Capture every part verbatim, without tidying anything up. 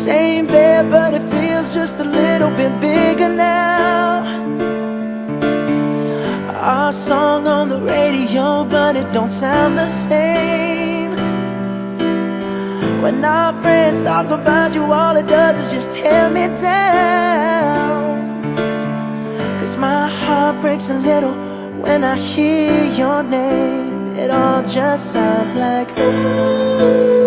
Same bed, but it feels just a little bit bigger now. Our song on the radio, but it don't sound the same. When our friends talk about you, all it does is just tear me down. Cause my heart breaks a little when I hear your name. It all just sounds like ooh.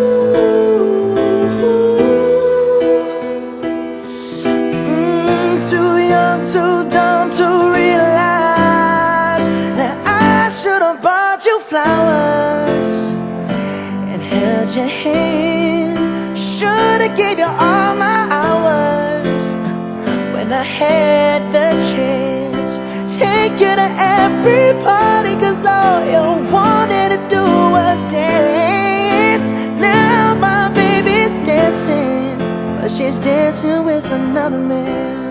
Too dumb to realize that I should have bought you flowers and held your hand. Should have gave you all my hours when I had the chance. Take you to every party, cause all you wanted to do was dance. Now my baby's dancing, but she's dancing with another man.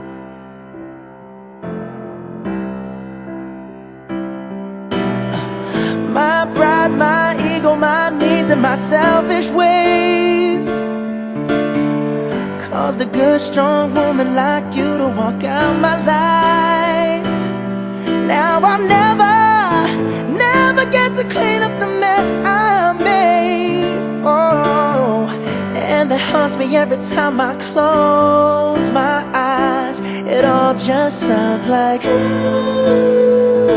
My pride, my ego, my needs, and my selfish ways caused a good, strong woman like you to walk out my life. Now I'll never, never get to clean up the mess I made. Oh, and that haunts me every time I close my eyes. It all just sounds like ooh.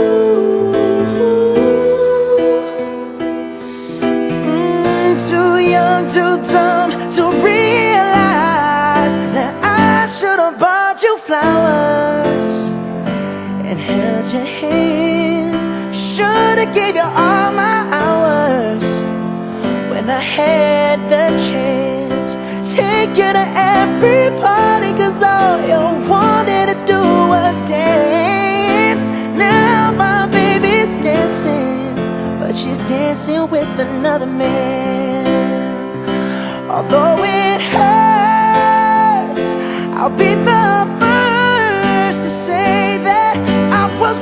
Too young, too dumb to realize that I should have bought you flowers and held your hand. Should have gave you all my hours when I had the chance. Take you to every party, cause all you wanted to do was dance. Now my baby's dancing, but she's dancing with another man. Although it hurts, I'll be the first to say that I was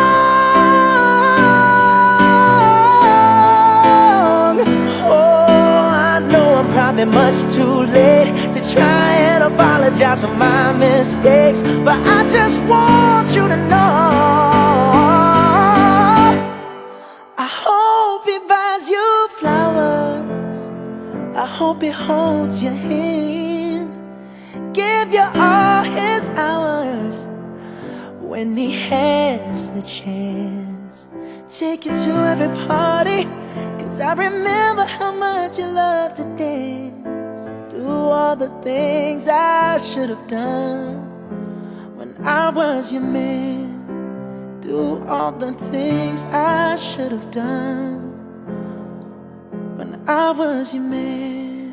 wrong. Oh, I know I'm probably much too late to try and apologize for my mistakes, but I just want you to know I hope he buys you flowers, I hope he holds your hand, give you all his hours when he has the chance. Take you to every party, cause I remember how much you loved to dance. Do all the things I should have done when I was your man. Do all the things I should have done when I was your man.